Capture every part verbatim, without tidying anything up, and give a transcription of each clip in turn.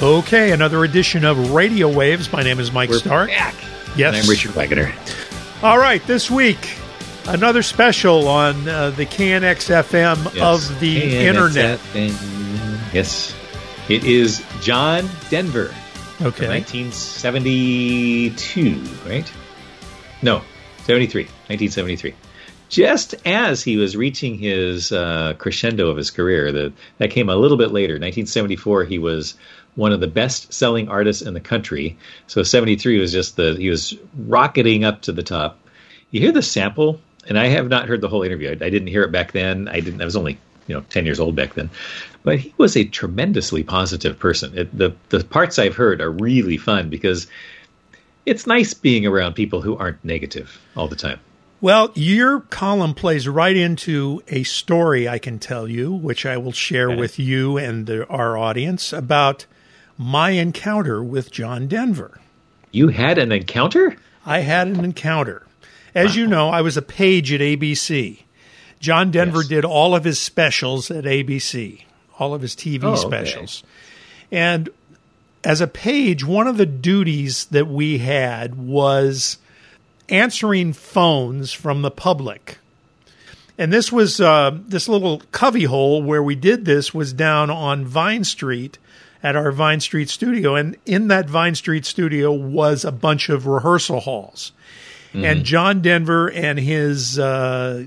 Okay, another edition of Radio Waves. My name is Mike We're Stark. Back. Yes. And I'm Richard Wagner. All right, this week, another special on uh, the K N X F M Yes. of the K N X F M. internet. Yes. It is John Denver. Okay. nineteen seventy-two, right? No, seventy-three. nineteen seventy-three. Just as he was reaching his uh, crescendo of his career, the, that came a little bit later. nineteen seventy-four, he was one of the best-selling artists in the country. So seventy-three was just the he was rocketing up to the top. You hear the sample, and I have not heard the whole interview. I, I didn't hear it back then. I didn't. I was only you know ten years old back then, but he was a tremendously positive person. It, the the parts I've heard are really fun because it's nice being around people who aren't negative all the time. Well, your column plays right into a story I can tell you, which I will share Okay. with you and the, our audience, about my encounter with John Denver. You had an encounter? I had an encounter. As you know, I was a page at A B C. John Denver Yes. did all of his specials at A B C, all of his T V Oh, okay. specials. And as a page, one of the duties that we had was answering phones from the public. And this was uh, this little cubbyhole where we did this was down on Vine Street at our Vine Street studio. And in that Vine Street studio was a bunch of rehearsal halls. Mm-hmm. And John Denver and his uh,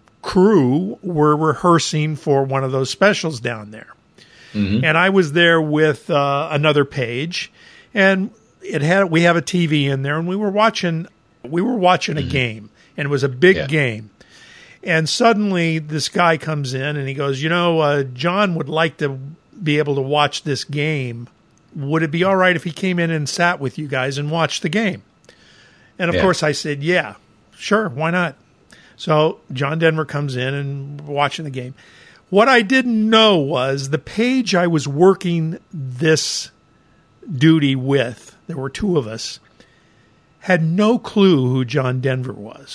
crew were rehearsing for one of those specials down there. Mm-hmm. And I was there with uh, another page, and it had we have a T V in there, and we were watching we were watching a mm-hmm. game, and it was a big yeah. game. And suddenly this guy comes in and he goes, you know, uh, John would like to be able to watch this game. Would it be all right if he came in and sat with you guys and watched the game? And of yeah. course I said, yeah, sure, why not? So John Denver comes in and we're watching the game. What I didn't know was the page I was working this duty with, there were two of us, had no clue who John Denver was.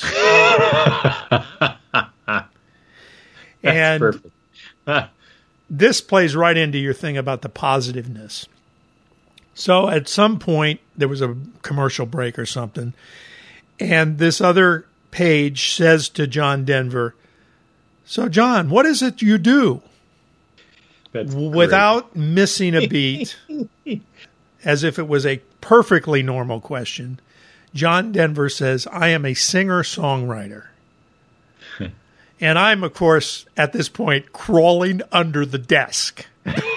And perfect. this plays right into your thing about the positiveness. So at some point, there was a commercial break or something, and this other page says to John Denver, so, John, what is it you do? That's Without great. missing a beat, as if it was a perfectly normal question, John Denver says, I am a singer-songwriter. And I'm, of course, at this point, crawling under the desk.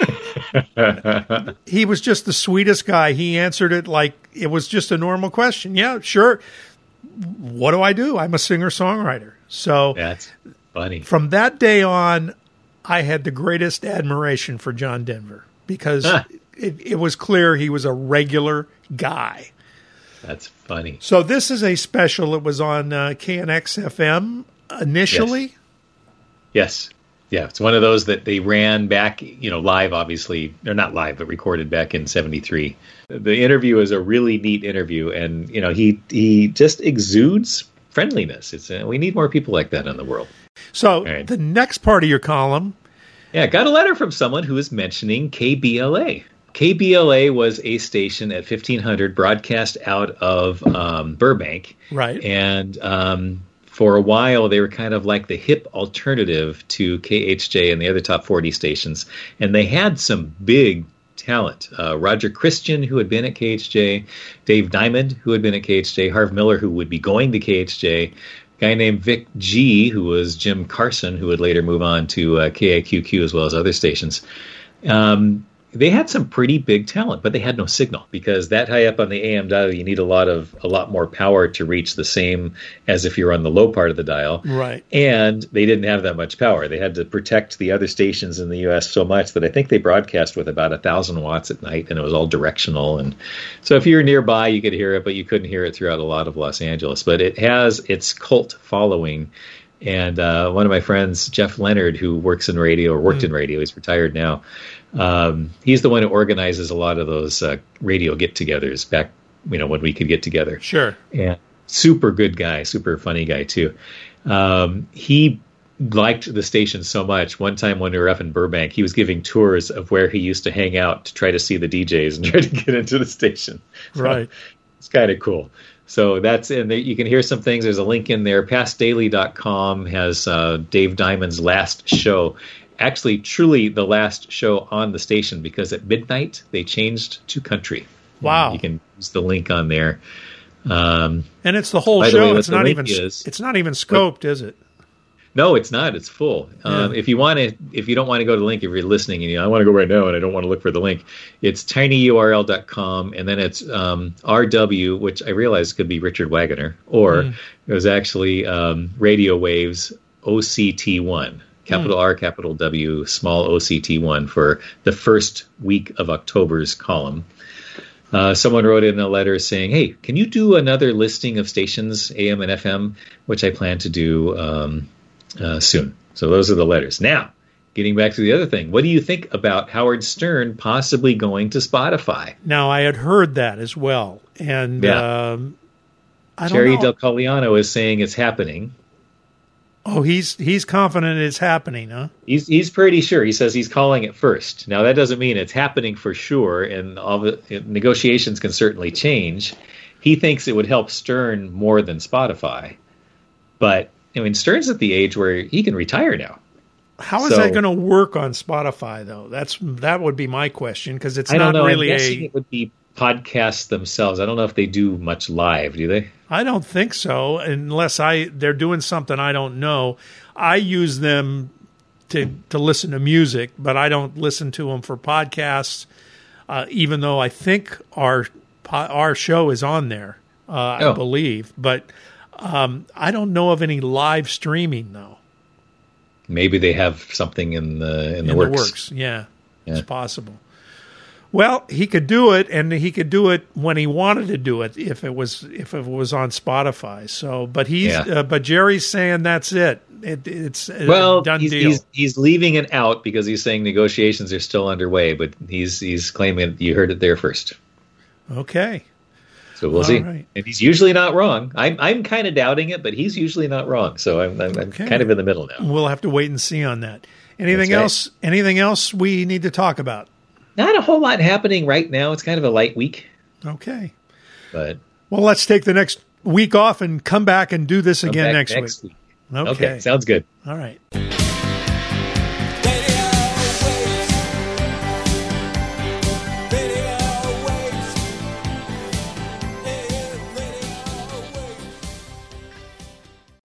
He was just the sweetest guy. He answered it like it was just a normal question. Yeah, sure. What do I do? I'm a singer-songwriter. So That's funny. From that day on, I had the greatest admiration for John Denver because Huh. it, it was clear he was a regular guy. That's funny. So this is a special. It was on uh, K N X F M initially. Yes. Yeah, it's one of those that they ran back, you know, live, obviously. Or not live, but recorded back in seventy-three. The interview is a really neat interview, and, you know, he he just exudes friendliness. It's uh, we need more people like that in the world. So right. The next part of your column. Yeah, got a letter from someone who is mentioning K B L A. K B L A was a station at fifteen hundred broadcast out of um, Burbank. Right. And um, for a while, they were kind of like the hip alternative to K H J and the other top forty stations. And they had some big talent. Uh, Roger Christian, who had been at K H J, Dave Diamond, who had been at K H J, Harv Miller, who would be going to K H J, a guy named Vic G, who was Jim Carson, who would later move on to uh, K I Q Q as well as other stations. Um, they had some pretty big talent, but they had no signal because that high up on the A M dial, you need a lot of a lot more power to reach the same as if you're on the low part of the dial. Right. And they didn't have that much power. They had to protect the other stations in the U S so much that I think they broadcast with about a thousand watts at night, and it was all directional. And so if you were nearby, you could hear it, but you couldn't hear it throughout a lot of Los Angeles. But it has its cult following. And uh, one of my friends, Jeff Leonard, who works in radio or worked mm. in radio, he's retired now. Um, he's the one who organizes a lot of those uh, radio get-togethers back, you know, when we could get together. Sure. And super good guy, super funny guy too. Um, he liked the station so much. One time when we were up in Burbank, he was giving tours of where he used to hang out to try to see the D Js and try to get into the station. So right. It's kind of cool. So that's in there. You can hear some things. There's a link in there. past daily dot com has uh, Dave Diamond's last show. Actually, truly the last show on the station, because at midnight they changed to country. Wow. And you can use the link on there. Um, and it's the whole by the show. way, It's what the not link even is- it's not even scoped, is it? No, it's not. It's full. Um, Yeah. If you want to, if you don't want to go to the link, if you're listening and you know, I want to go right now and I don't want to look for the link, it's tiny U R L dot com, and then it's um, R W, which I realize could be Richard Wagoner, or Mm. it was actually um, Radio Waves O C T one, capital Mm. R, capital W, small O C T one for the first week of October's column. Uh, someone wrote in a letter saying, hey, can you do another listing of stations, A M and F M, which I plan to do um, uh, soon. So those are the letters. Now, getting back to the other thing, what do you think about Howard Stern possibly going to Spotify? Now, I had heard that as well. And Yeah. um, I don't Jerry know. Del Cogliano is saying it's happening. Oh, he's he's confident it's happening, huh? He's he's pretty sure. He says he's calling it first. Now, that doesn't mean it's happening for sure, and all the negotiations can certainly change. He thinks it would help Stern more than Spotify. But, I mean, Stern's at the age where he can retire now. How is So- that going to work on Spotify, though? That's that would be my question, because it's I not don't know. really I'm guessing a. it would be podcasts themselves. I don't know if they do much live, do they? I don't think so, unless I they're doing something I don't know. I use them to to listen to music, but I don't listen to them for podcasts. Uh, even though I think our po- our show is on there, uh, Oh. I believe, but um, I don't know of any live streaming though. Maybe they have something in the in the in works. the works. Yeah, Yeah. it's possible. Well, he could do it, and he could do it when he wanted to do it if it was if it was on Spotify. So, but he's Yeah. uh, but Jerry's saying that's it. it it's a Well, done he's, deal. he's he's leaving it out because he's saying negotiations are still underway, but he's he's claiming you heard it there first. Okay. So we'll All see. right. And he's usually not wrong. I'm I'm kind of doubting it, but he's usually not wrong. So I'm I'm, I'm Okay. kind of in the middle now. We'll have to wait and see on that. Anything That's right. else? Anything else we need to talk about? Not a whole lot happening right now. It's kind of a light week, Okay. but Well, let's take the next week off and come back and do this come again back next, next week. week. Okay. Okay, sounds good. All right.